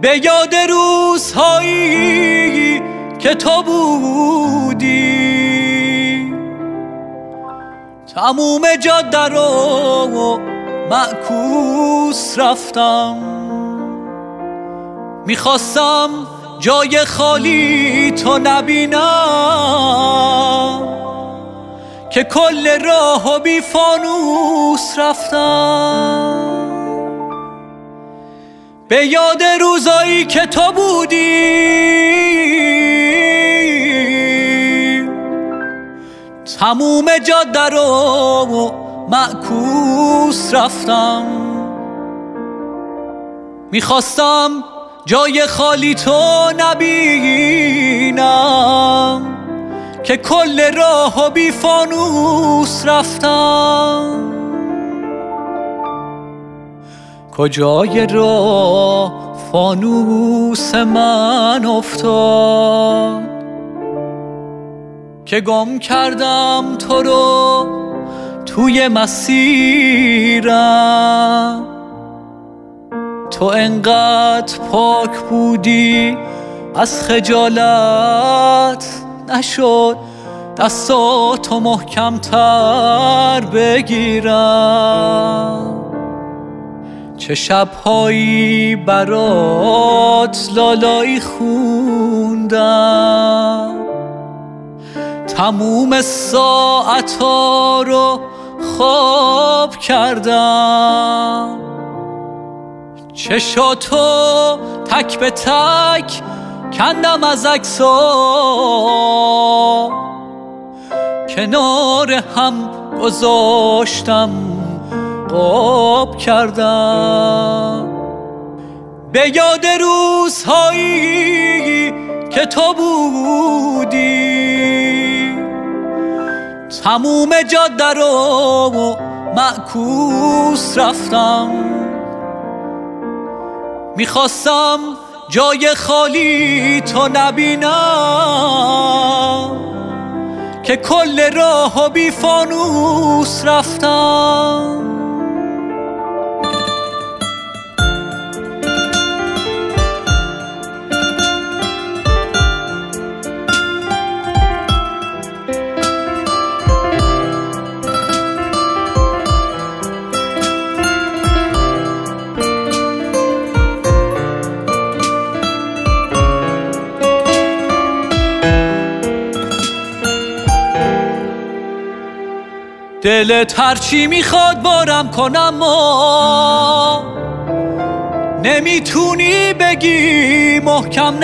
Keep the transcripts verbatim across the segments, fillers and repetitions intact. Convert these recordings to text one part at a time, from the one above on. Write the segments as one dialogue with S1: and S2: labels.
S1: به یاد روزهایی که تو بودی، تموم جاده رو معکوس رفتم. میخواستم جای خالی تو نبینم که کل راه و بی فانوس رفتم. به یاد روزایی که تو بودی، تموم جاده رو معکوس رفتم. میخواستم جای خالی تو نبینم که کل راه و بی فانوس رفتم. کجای راه فانوس من افتاد که گم کردم تو رو توی مسیرم. تو انقدر پاک بودی از خجالت نشد دستاتو محکم‌تر بگیرم. چه شب‌هایی برات لالایی خوندم، تموم ساعت‌ها رو خواب کردم. چشاتو تک به تک کندم از عکس‌ها، کنار هم گذاشتم قاب کردم. به یاد روزهایی که تو بودی، تموم جاده رو معکوس رفتم. میخواستم جای خالی تو نبینم که کل راه و بی فانوس رفتم. دلت هرچی میخواد بارم کنم، ما نمیتونی بگی محکم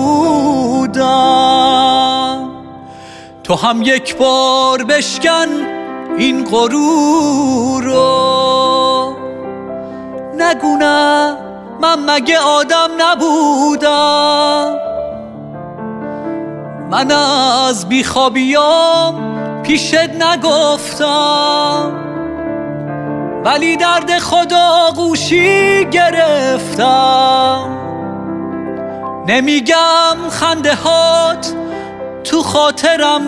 S1: نبودم. تو هم یک بار بشکن این غرور رو، نگو نه من مگه آدم نبودم. من از بیخوابیام پیشت نگفتم، ولی درد خدا گوشی گرفتم. نمیگم خنده هات تو خاطرم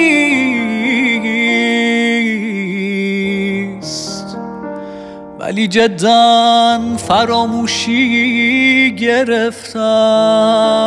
S1: نیست، ولی جدا فراموشی گرفتم.